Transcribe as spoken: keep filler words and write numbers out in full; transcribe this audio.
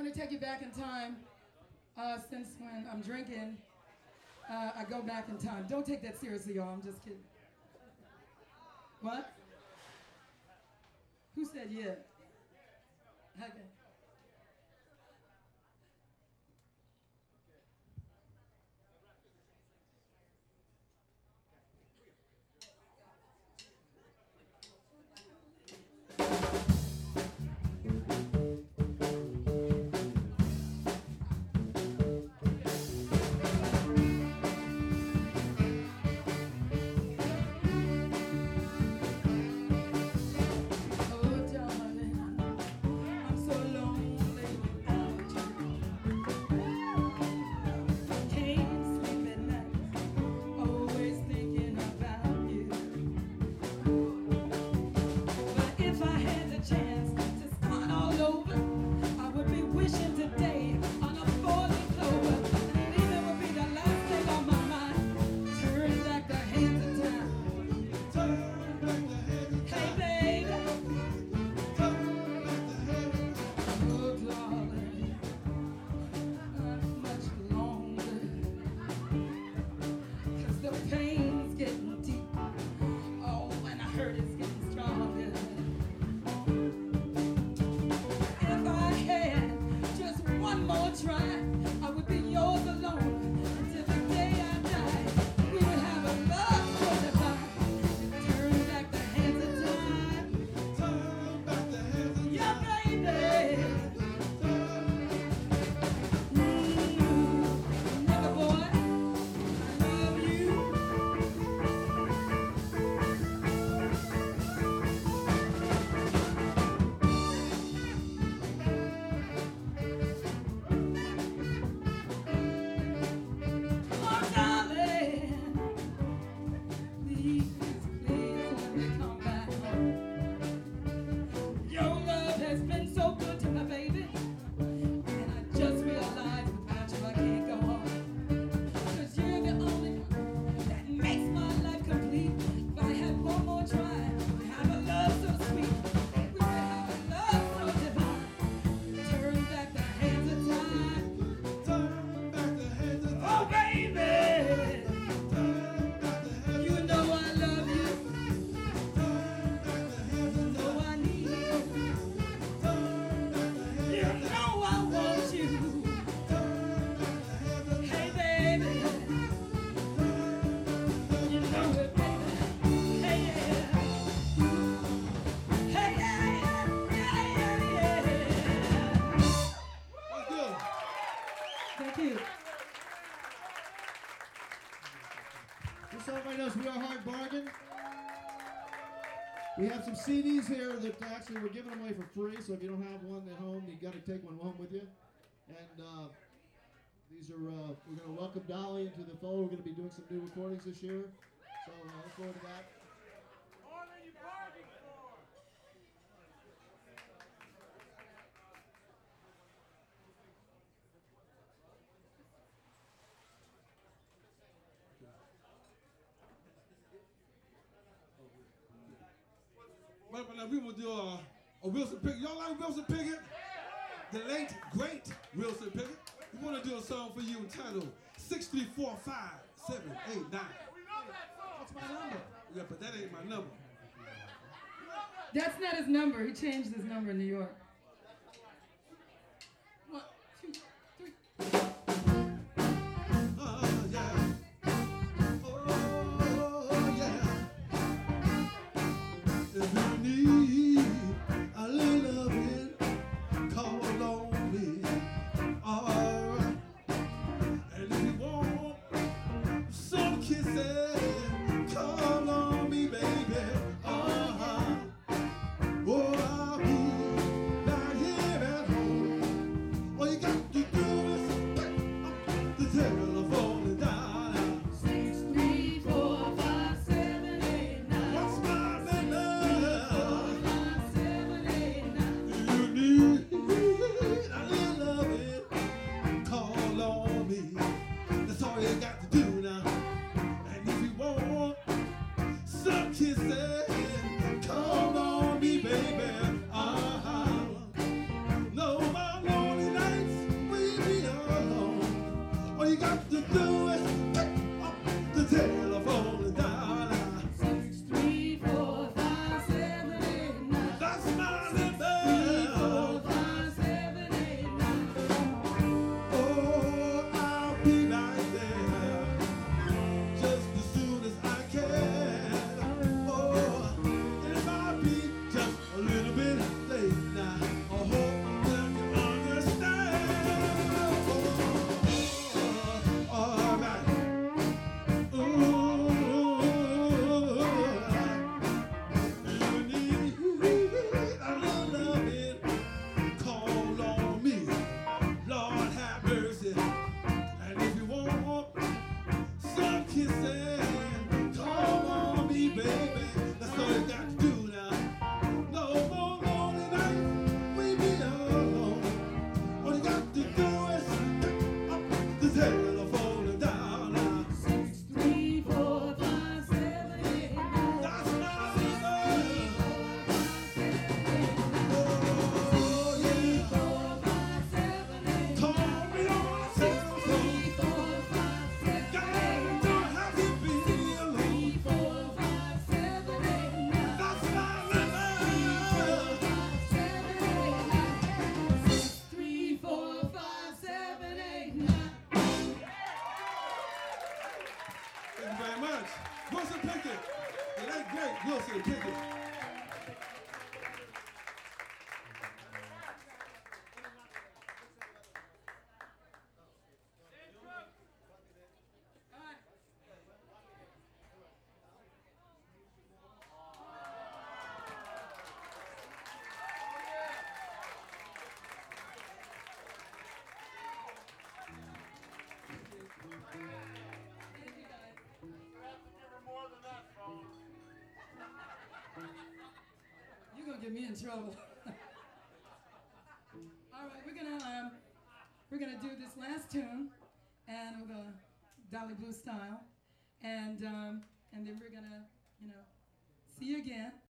me take you back in time. Uh, since when I'm drinking, uh, I go back in time. Don't take that seriously, y'all. I'm just kidding. What? Who said yeah? Okay. We are Hard Bargain. We have some C Ds here that actually we're giving them away for free, so if you don't have one at home, you got to take one home with you. And uh, these are, uh, we're going to welcome Dolly into the fold. We're going to be doing some new recordings this year, so uh, look forward to that. Right, but now we will do a, a Wilson Pickett. Y'all like Wilson Pickett? The late, great Wilson Pickett. We want to do a song for you entitled six three four five seven eight nine. What's my number? Yeah, but that ain't my number. That's not his number. He changed his number in New York. One, two, three. Uh, yeah. Oh, yeah. If you need a little loving, call on me. All right. And if you want some kisses, call on me, baby. Uh-huh. Oh, I'll be gonna get me in trouble. All right, we're gonna um, we're gonna do this last tune, and we're gonna Dolly Blue style, and um, and then we're gonna, you know, see you again.